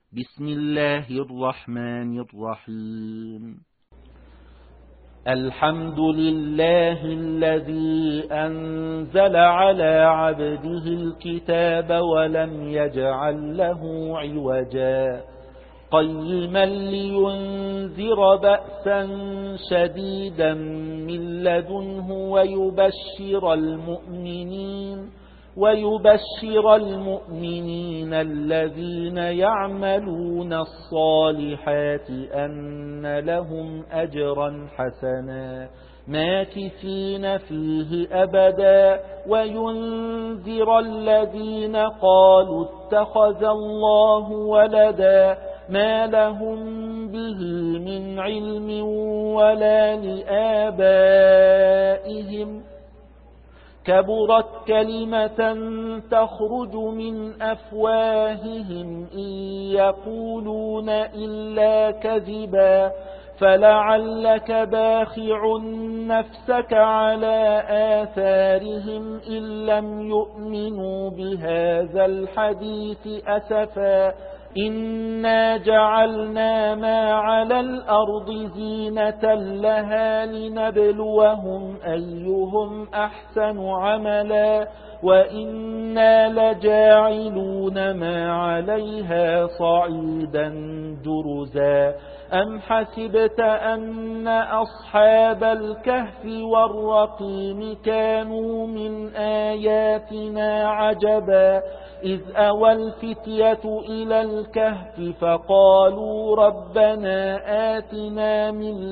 بسم الله الرحمن الرحيم. الحمد لله الذي أنزل على عبده الكتاب ولم يجعل له عوجا قيما لينذر بأسا شديدا من لدنه ويبشر المؤمنين الذين يعملون الصالحات أن لهم أجرا حسنا ماكثين فيه أبدا وينذر الذين قالوا اتخذ الله ولدا ما لهم به من علم ولا لآبائهم كبرت كلمة تخرج من أفواههم إن يقولون إلا كذبا فلعلك باخع نفسك على آثارهم إن لم يؤمنوا بهذا الحديث أسفا إنا جعلنا ما على الأرض زينة لها لنبلوهم أيهم أحسن عملا وإنا لجاعلون ما عليها صعيدا جرزا أم حسبت أن أصحاب الكهف والرقيم كانوا من آياتنا عجبا إذ أوى الفتية إلى الكهف فقالوا ربنا آتنا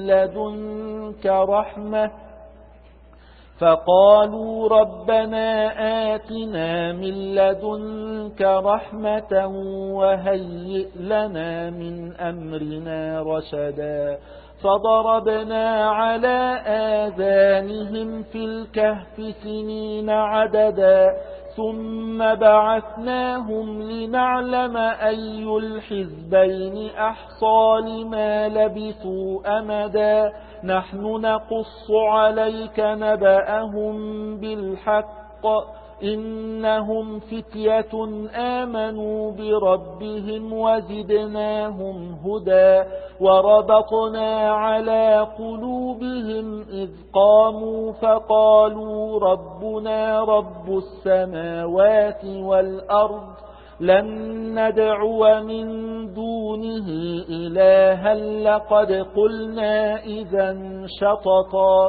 من لدنك رحمة وهيئ لنا من أمرنا رشدا فضربنا على آذانهم في الكهف سنين عددا ثم بعثناهم لنعلم أي الحزبين أحصى لما لبثوا أمدا نحن نقص عليك نبأهم بالحق إنهم فتية آمنوا بربهم وزدناهم هدى وربطنا على قلوبهم إذ قاموا فقالوا ربنا رب السماوات والأرض لن ندعو من دونه إلها لقد قلنا إذا شططا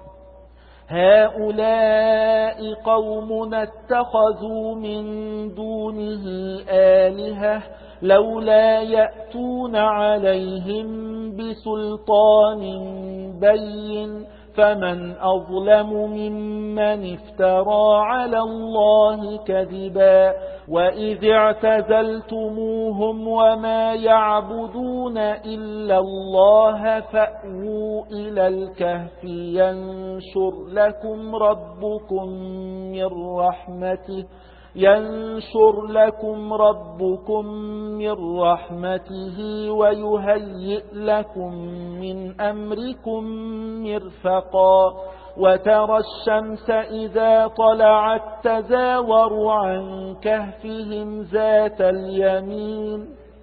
هؤلاء قومنا اتخذوا من دونه آلهة لولا يأتون عليهم بسلطان بين فمن أظلم ممن افترى على الله كذبا وإذ اعتزلتموهم وما يعبدون إلا الله فأووا إلى الكهف ينشر لكم ربكم من رحمته ويهيئ لكم من أمركم مرفقا وترى الشمس إذا طلعت تزاور عن كهفهم ذات اليمين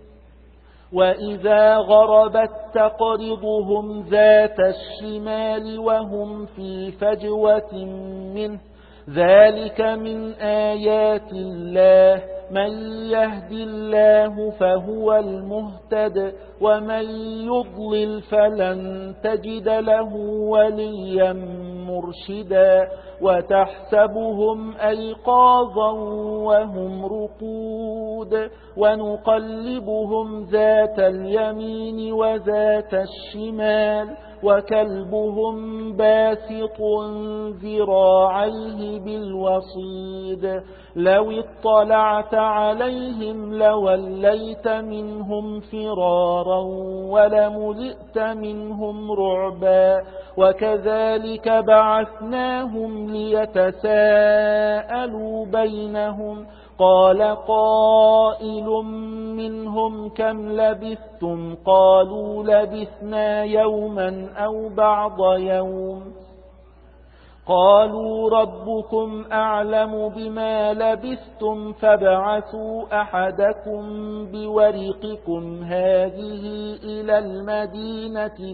وإذا غربت تقرضهم ذات الشمال وهم في فجوة منه ذلك من آيات الله من يهد الله فهو المهتد ومن يضلل فلن تجد له وليا مرشدا وتحسبهم أيقاظا وهم رقود ونقلبهم ذات اليمين وذات الشمال وكلبهم باسط ذراعيه بالوصيد لو اطلعت عليهم لوليت منهم فرارا ولملئت منهم رعبا وكذلك بعثناهم ليتساءلوا بينهم قال قائل منهم كم لبثتم قالوا لبثنا يوما أو بعض يوم قالوا ربكم أعلم بما لبثتم فابعثوا أحدكم بورقكم هذه إلى المدينة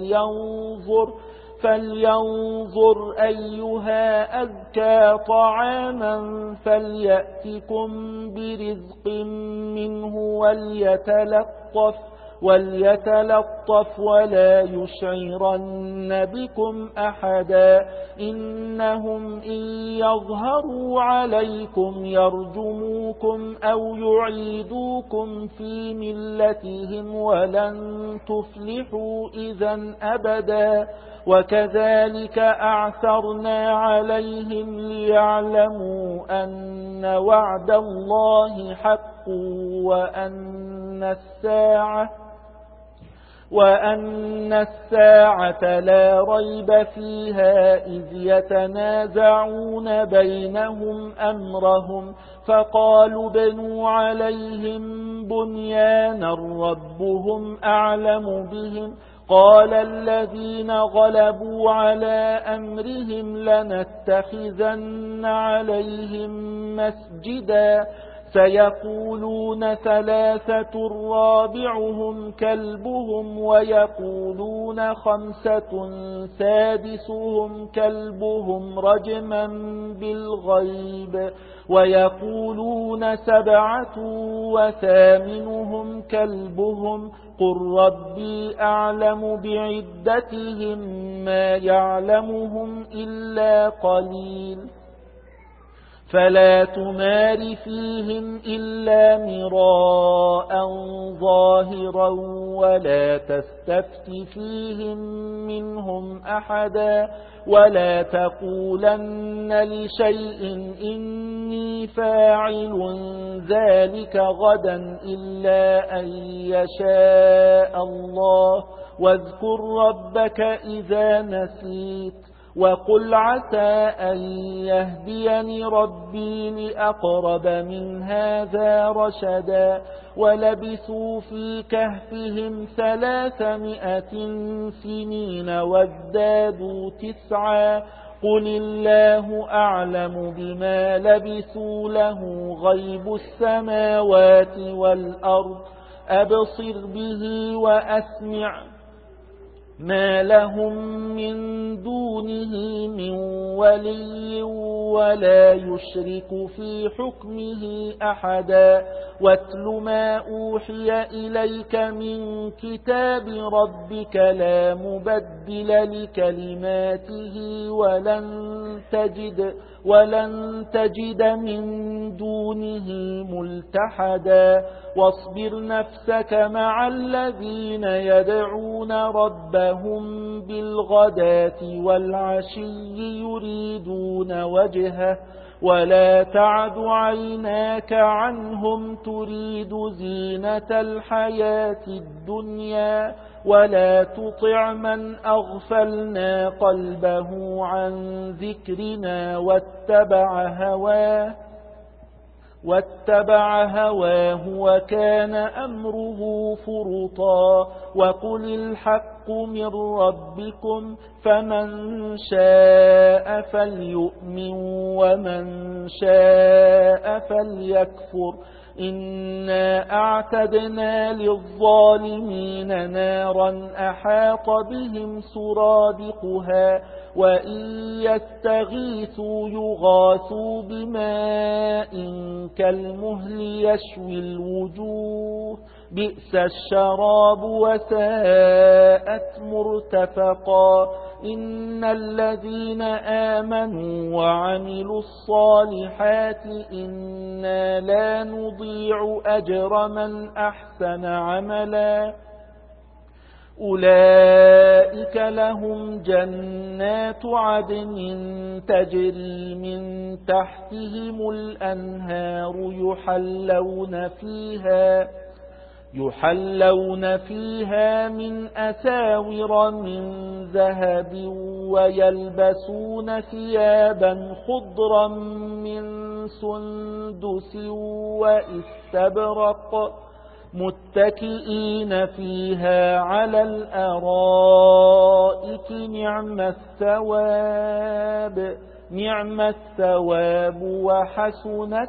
فلينظر أيها أزكى طعاما فليأتكم برزق منه وليتلطف ولا يشعرن بكم أحدا إنهم إن يظهروا عليكم يرجموكم أو يعيدوكم في ملتهم ولن تفلحوا إذا أبدا وكذلك أعثرنا عليهم ليعلموا أن وعد الله حق وأن الساعة لا ريب فيها إذ يتنازعون بينهم أمرهم فقالوا بنوا عليهم بنيانا ربهم أعلم بهم قال الذين غلبوا على أمرهم لنتخذن عليهم مسجدا سيقولون ثلاثة رابعهم كلبهم ويقولون خمسة سادسهم كلبهم رجما بالغيب ويقولون سبعة وثامنهم كلبهم قل ربي أعلم بعدتهم ما يعلمهم إلا قليل فلا تمار فيهم إلا مراء ظاهرا ولا تستفت فيهم منهم أحدا ولا تقولن لشيء إني فاعل ذلك غدا إلا أن يشاء الله واذكر ربك إذا نسيت وقل عسى أن يهديني ربي لأقرب من هذا رشدا ولبثوا في كهفهم 300 سنين وازدادوا 9 قل الله أعلم بما لبثوا له غيب السماوات والأرض أبصر به وأسمع ما لهم من دونه من ولي ولا يشرك في حكمه أحدا واتل ما أوحي إليك من كتاب ربك لا مبدل لكلماته ولن تجد من دونه ملتحدا واصبر نفسك مع الذين يدعون ربهم بالغداة والعشي يريدون وجهه ولا تعد عيناك عنهم تريد زينة الحياة الدنيا ولا تطع من أغفلنا قلبه عن ذكرنا واتبع هواه وكان أمره فرطا وقل الحق من ربكم فمن شاء فليؤمن ومن شاء فليكفر إنا أعتدنا للظالمين نارا أحاط بهم سرادقها وإن يستغيثوا يغاثوا بماء كالمهل يشوي الوجوه بئس الشراب وساءت مرتفقا إن الذين آمنوا وعملوا الصالحات إنا لا نضيع أجر من أحسن عملا أولئك لهم جنات عدن تجري من تحتهم الأنهار يحلون فيها من أساور من ذهب ويلبسون ثيابا خضرا من سندس وإستبرق متكئين فيها على الأرائك نعم الثواب وحسنت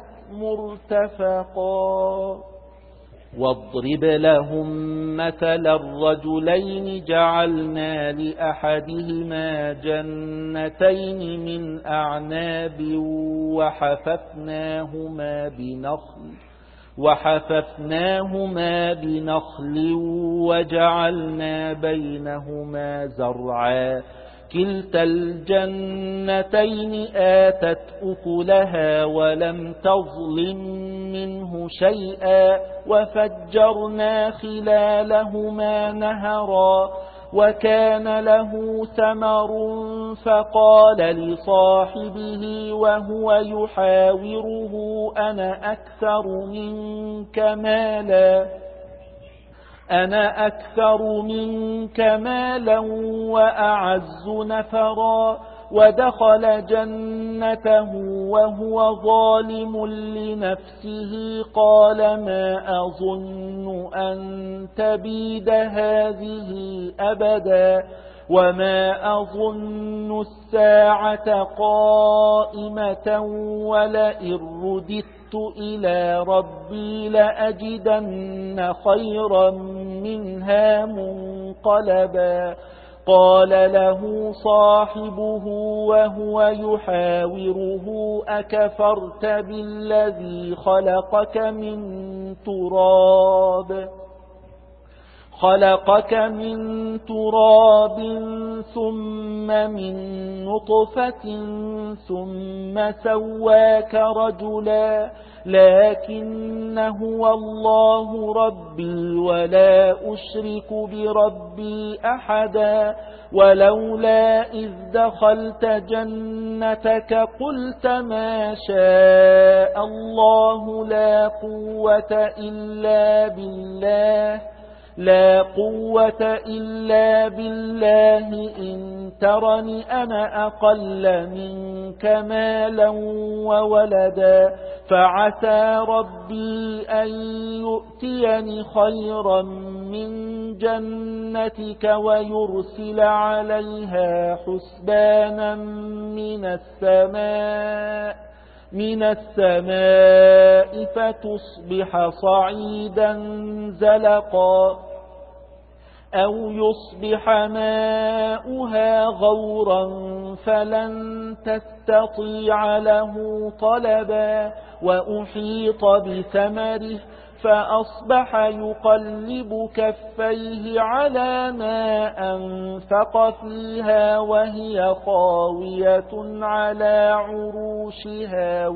مرتفقا. واضرب لهم مثل الرجلين جعلنا لأحدهما جنتين من أعناب وحففناهما بنخل وجعلنا بينهما زرعا كلتا الجنتين آتت أكلها ولم تظلم منه شيئا وفجرنا خلالهما نهرا وكان له ثمر فقال لصاحبه وهو يحاوره أنا أكثر منك مالا وأعز نفرا ودخل جنته وهو ظالم لنفسه قال ما أظن أن تبيد هذه أبدا وما أظن الساعة قائمة ولئن رددت إلى ربي لأجدن خيرا منها منقلبا. قال له صاحبه وهو يحاوره أكفرت بالذي خلقك من تراب ثم من نطفة ثم سواك رجلا لكن هو الله ربي ولا أشرك بربي أحدا ولولا إذ دخلت جنتك قلت ما شاء الله لا قوة إلا بالله إن ترني أنا أقل منك مالا وولدا فعسى ربي أن يؤتيني خيرا من جنتك ويرسل عليها حسبانا من السماء فتصبح صعيدا زلقا أو يصبح ماؤها غورا فلن تستطيع له طلبا وأحيط بثمره فأصبح يقلب كفيه على ما أنفق فيها وهي خاوية على عروشها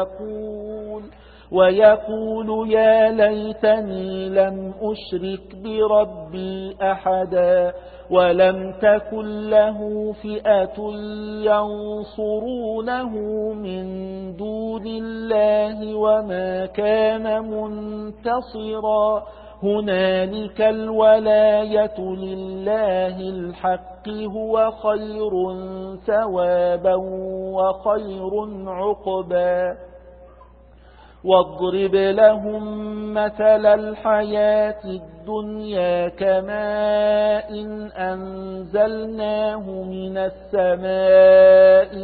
ويقول يا ليتني لم أشرك بربي أحدا ولم تكن له فئة ينصرونه من دون الله وما كان منتصرا هنالك الولاية لله الحق هو خير ثوابا وخير عقبا. واضرب لهم مثل الحياة الدنيا كماء أنزلناه من السماء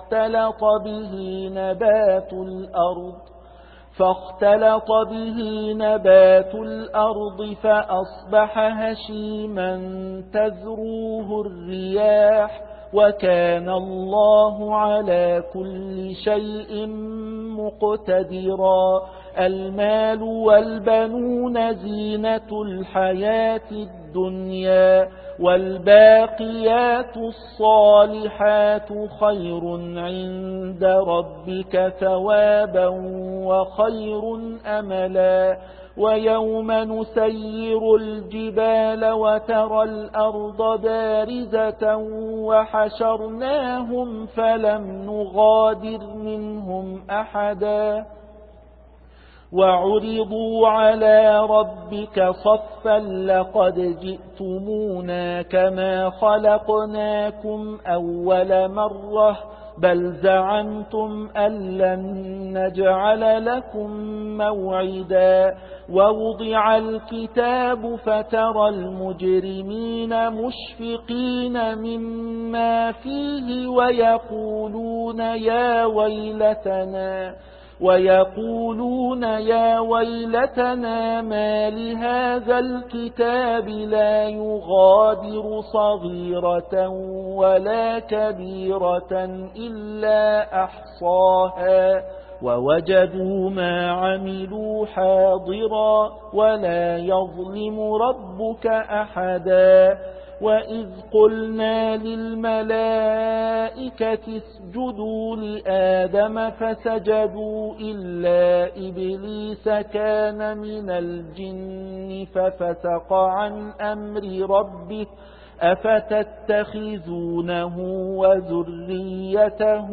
فاختلط به نبات الأرض فأصبح هشيما تذروه الرياح وكان الله على كل شيء مقتدرا. المال والبنون زينة الحياة الدنيا والباقيات الصالحات خير عند ربك ثوابا وخير أملا. ويوم نسير الجبال وترى الأرض بارزة وحشرناهم فلم نغادر منهم أحدا وعرضوا على ربك صفا لقد جئتمونا كما خلقناكم أول مرة بل زعمتم أن لن نجعل لكم موعدا ووضع الكتاب فترى المجرمين مشفقين مما فيه ويقولون يا ويلتنا ما لهذا الكتاب لا يغادر صغيرة ولا كبيرة إلا أحصاها ووجدوا ما عملوا حاضرا ولا يظلم ربك أحدا وإذ قلنا للملائكة اسجدوا لآدم فسجدوا إلا إبليس كان من الجن ففسق عن أمر ربه أفتتخذونه وذريته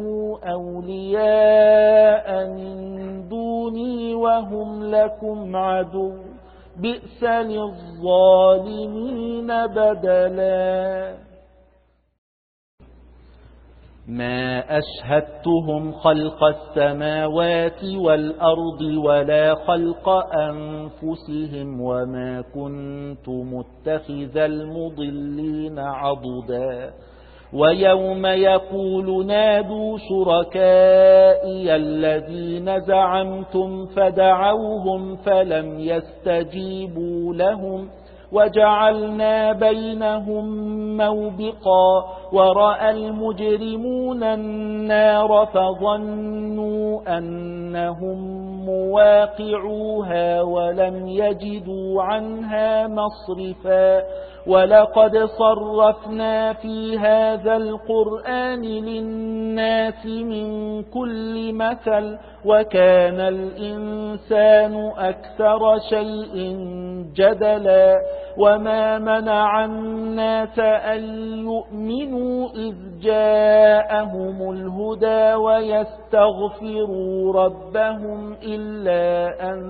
أولياء من دوني وهم لكم عدو بئس للظالمين بدلا ما أشهدتهم خلق السماوات والأرض ولا خلق أنفسهم وما كنت متخذ المضلين عضدا ويوم يقول نادوا شركائي الذين زعمتم فدعوهم فلم يستجيبوا لهم وجعلنا بينهم موبقا ورأى المجرمون النار فظنوا أنهم مواقعوها ولم يجدوا عنها مصرفا ولقد صرفنا في هذا القرآن للناس من كل مثل وكان الإنسان أكثر شيء جدلا وما منع الناس أن يؤمنوا إذ جاءهم الهدى ويستغفروا ربهم إلا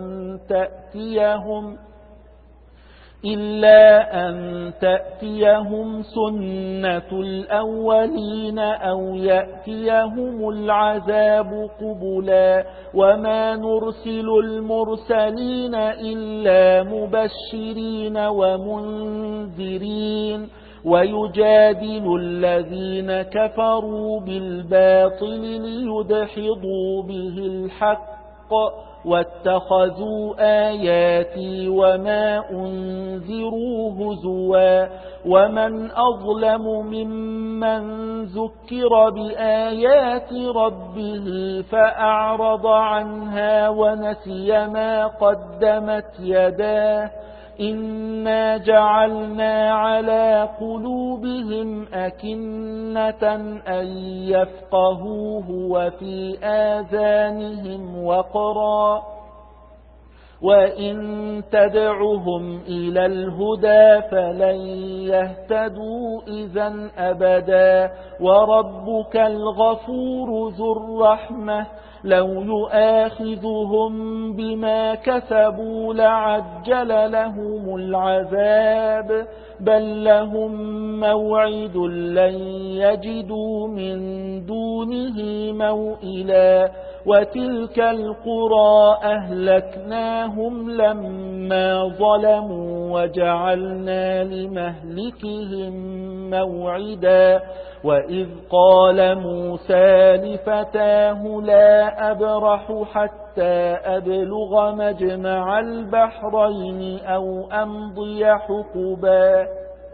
أن تأتيهم سنة الأولين أو يأتيهم العذاب قبلا وما نرسل المرسلين إلا مبشرين ومنذرين ويجادل الذين كفروا بالباطل ليدحضوا به الحق واتخذوا آياتي وما أنذروا هزوا ومن أظلم ممن ذكر بآيات ربه فأعرض عنها ونسي ما قدمت يداه إنا جعلنا على قلوبهم أكنة أن يفقهوه وفي آذانهم وقرا وإن تدعهم إلى الهدى فلن يهتدوا إذا أبدا وربك الغفور ذو الرحمة لو يؤاخذهم بما كسبوا لعجل لهم العذاب بل لهم موعد لن يجدوا من دونه موئلا وتلك القرى أهلكناهم لما ظلموا وجعلنا لمهلكهم موعدا وإذ قال موسى لفتاه لا أبرح حتى أبلغ مجمع البحرين أو أمضي حقبا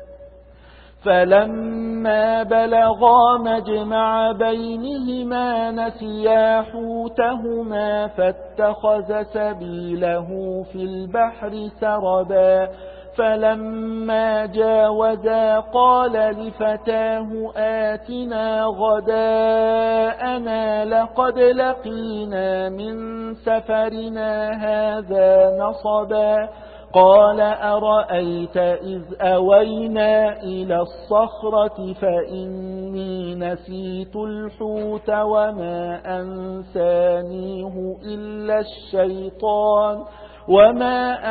فلما بلغا مجمع بينهما نسيا حوتهما فاتخذ سبيله في البحر سربا فلما جاوزا قال لفتاه آتنا غداءنا لقد لقينا من سفرنا هذا نصبا قال أرأيت إذ أوينا إلى الصخرة فإني نسيت الحوت وما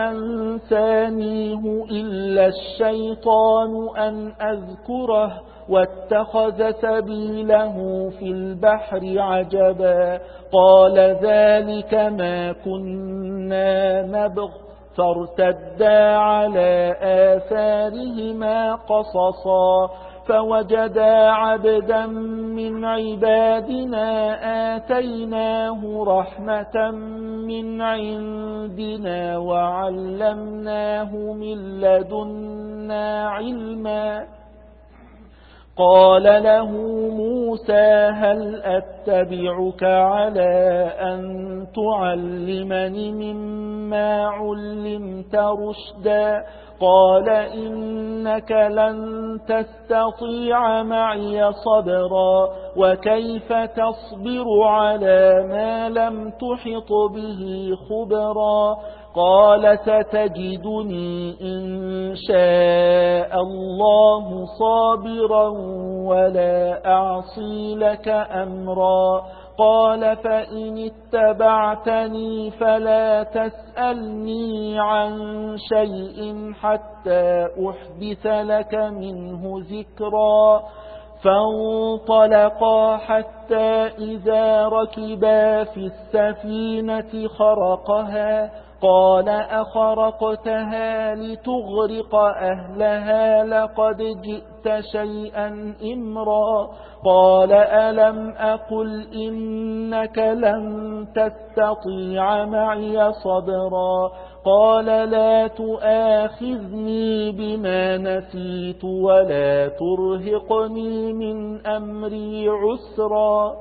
أنسانيه إلا الشيطان أن أذكره واتخذ سبيله في البحر عجبا قال ذلك ما كنا نبغ فارتدا على آثارهما قصصا فوجدا عبدا من عبادنا آتيناه رحمة من عندنا وعلمناه من لدنا علما قال له موسى هل أتبعك على أن تعلمني مما علمت رشدا قال إنك لن تستطيع معي صبرا وكيف تصبر على ما لم تحط به خبرا قال ستجدني إن شاء الله صابرا ولا أعصي لك أمرا قال فإن اتبعتني فلا تسألني عن شيء حتى أحدث لك منه ذكرا فانطلقا حتى إذا ركبا في السفينة خرقها قال أخرقتها لتغرق أهلها لقد جئت شيئا إمرا قال ألم أقل إنك لن تستطيع معي صبرا قال لا تؤاخذني بما نسيت ولا ترهقني من أمري عسرا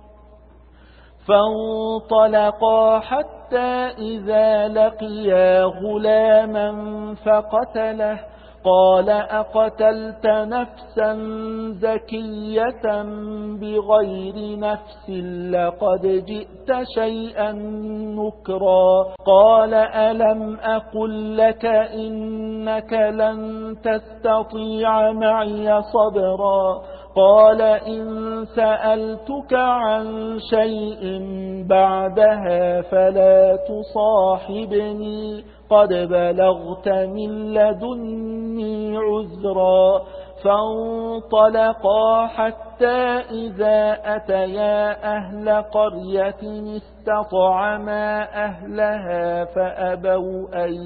فانطلقا حتى إذا لقيا غلاما فقتله قال أقتلت نفسا زكية بغير نفس لقد جئت شيئا نكرا قال ألم أقل لك إنك لن تستطيع معي صبرا قال إن سألتك عن شيء بعدها فلا تصاحبني قد بلغت من لدني عذرا فانطلقا حتى إذا أتيا أهل قرية استطعما أهلها فأبوا أن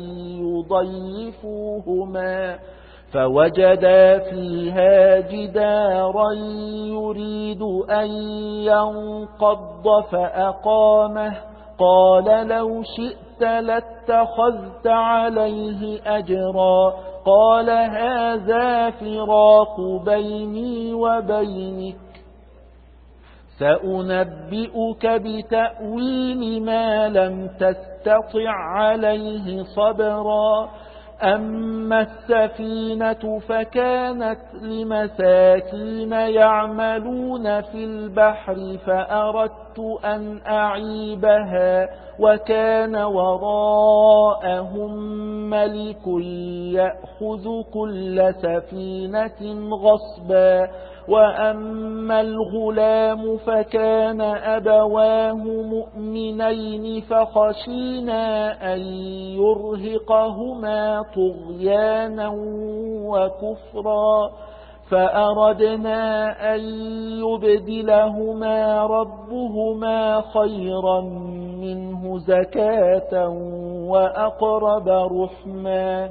يضيفوهما فوجدا فيها جدارا يريد أن ينقض فأقامه قال لو شئت لاتخذت عليه أجرا قال هذا فراق بيني وبينك سأنبئك بتأويل ما لم تستطع عليه صبرا أما السفينة فكانت لمساكين يعملون في البحر فأردت أن أعيبها وكان وراءهم ملك يأخذ كل سفينة غصبا وأما الغلام فكان أبواه مؤمنين فخشينا أن يرهقهما طغيانا وكفرا فأردنا أن يبدلهما ربهما خيرا منه زكاة وأقرب رحما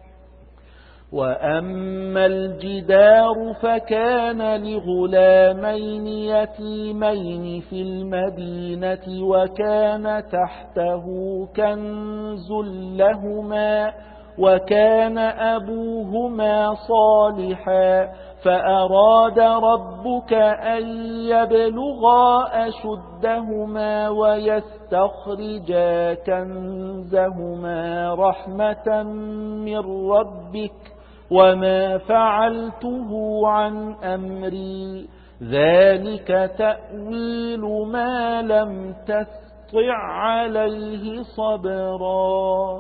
وأما الجدار فكان لغلامين يتيمين في المدينة وكان تحته كنز لهما وكان أبوهما صالحا فأراد ربك أن يبلغا أشدهما ويستخرجا كنزهما رحمة من ربك وما فعلته عن أمري ذلك تأويل ما لم تستطع عليه صبرا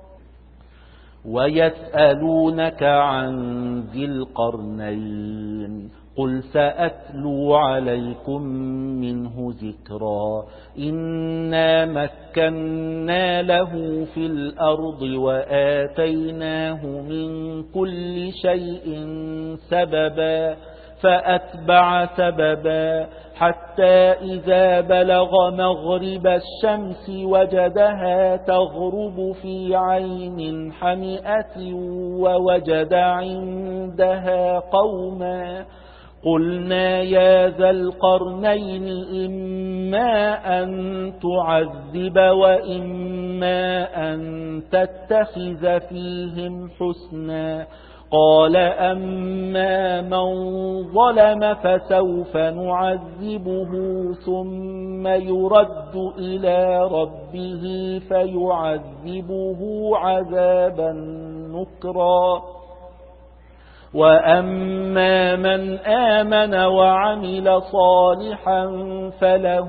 ويسألونك عن ذي القرنين قل سأتلو عليكم منه ذكرا إنا مكنا له في الأرض وآتيناه من كل شيء سببا فأتبع سببا حتى إذا بلغ مغرب الشمس وجدها تغرب في عين حمئة ووجد عندها قوما قلنا يا ذا القرنين إما أن تعذب وإما أن تتخذ فيهم حسنا قال أما من ظلم فسوف نعذبه ثم يرد إلى ربه فيعذبه عذابا نكرا وأما من آمن وعمل صالحا فله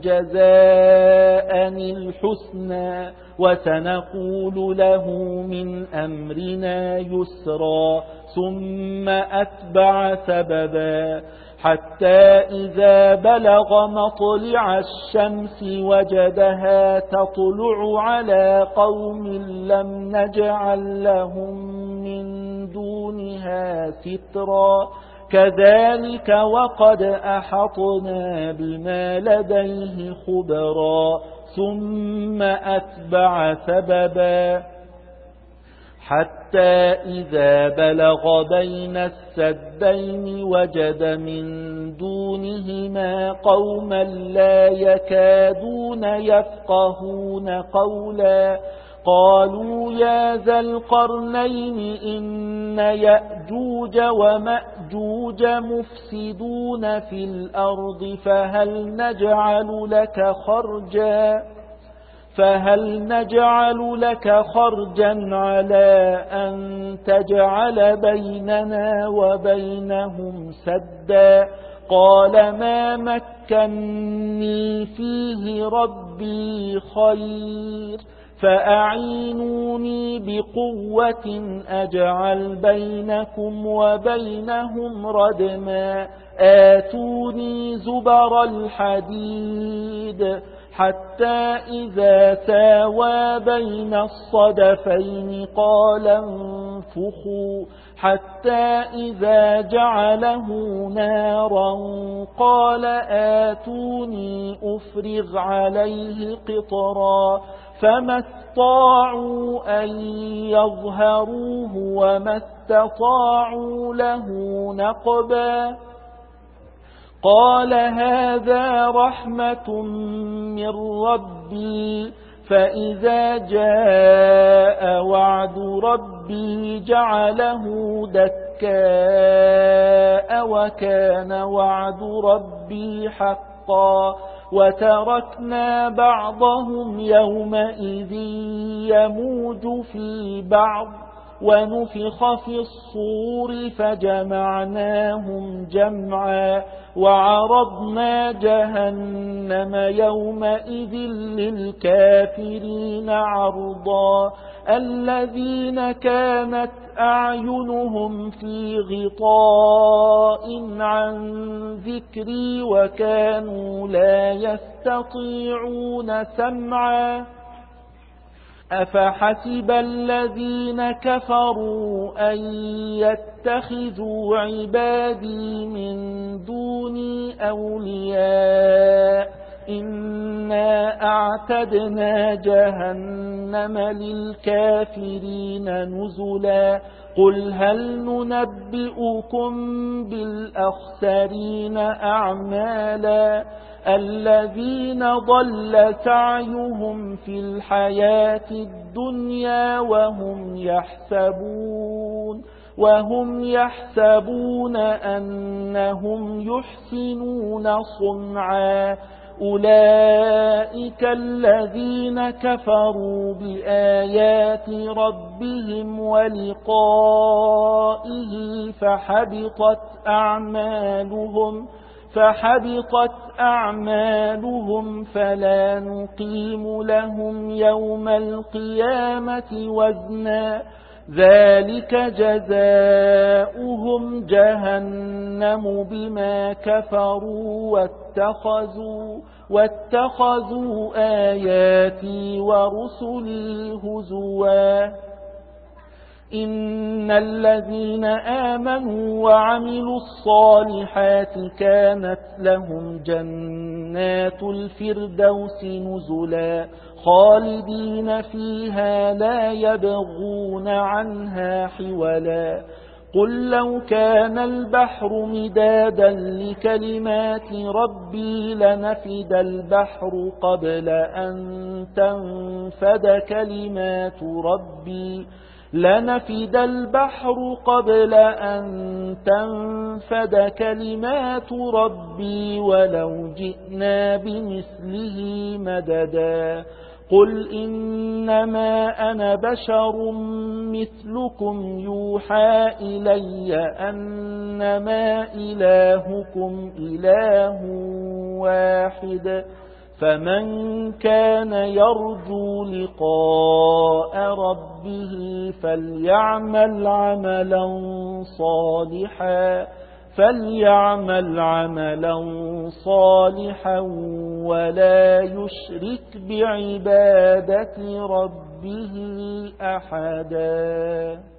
جزاء الحسنى وسنقول له من أمرنا يسرا ثم أتبع سببا حتى إذا بلغ مطلع الشمس وجدها تطلع على قوم لم نجعل لهم من دونها سترا كذلك وقد أحطنا بما لديه خبرا ثم أتبع سببا حتى إذا بلغ بين السدين وجد من دونهما قوما لا يكادون يفقهون قولا قالوا يا ذا القرنين إن يأجوج ومأجوج مفسدون في الأرض فهل نجعل لك خرجا على أن تجعل بيننا وبينهم سدا قال ما مكني فيه ربي خير فأعينوني بقوة أجعل بينكم وبينهم ردما آتوني زبر الحديد حتى إذا ساوى بين الصدفين قال انفخوا حتى إذا جعله نارا قال آتوني أفرغ عليه قطرا فما استطاعوا أن يظهروه وما استطاعوا له نقبا قال هذا رحمة من ربي فإذا جاء وعد ربي جعله دكاء وكان وعد ربي حقا وتركنا بعضهم يومئذ يموج في بعض ونفخ في الصور فجمعناهم جمعا وعرضنا جهنم يومئذ للكافرين عرضا الذين كانت أعينهم في غطاء عن ذكري وكانوا لا يستطيعون سمعا أفحسب الذين كفروا أن يتخذوا عبادي من دوني أولياء إنا أعتدنا جهنم للكافرين نزلا قل هل ننبئكم بالأخسرين أعمالا الذين ضل سعيهم في الحياة الدنيا وهم يحسبون أنهم يحسنون صنعا أولئك الذين كفروا بآيات ربهم ولقائه فحبطت أعمالهم فلا نقيم لهم يوم القيامة وزنا ذلك جزاؤهم جهنم بما كفروا واتخذوا آياتي ورسلي هزوا إن الذين آمنوا وعملوا الصالحات كانت لهم جنات الفردوس نزلا خالدين فيها لا يبغون عنها حولا قل لو كان البحر مدادا لكلمات ربي لنفد البحر قبل أن تنفد كلمات ربي ولو جئنا بمثله مددا قل إنما أنا بشر مثلكم يوحى إلي أنما إلهكم إله واحد فمن كان يرجو لقاء ربه فليعمل عملا صالحا ولا يشرك بعبادة ربه أحدا.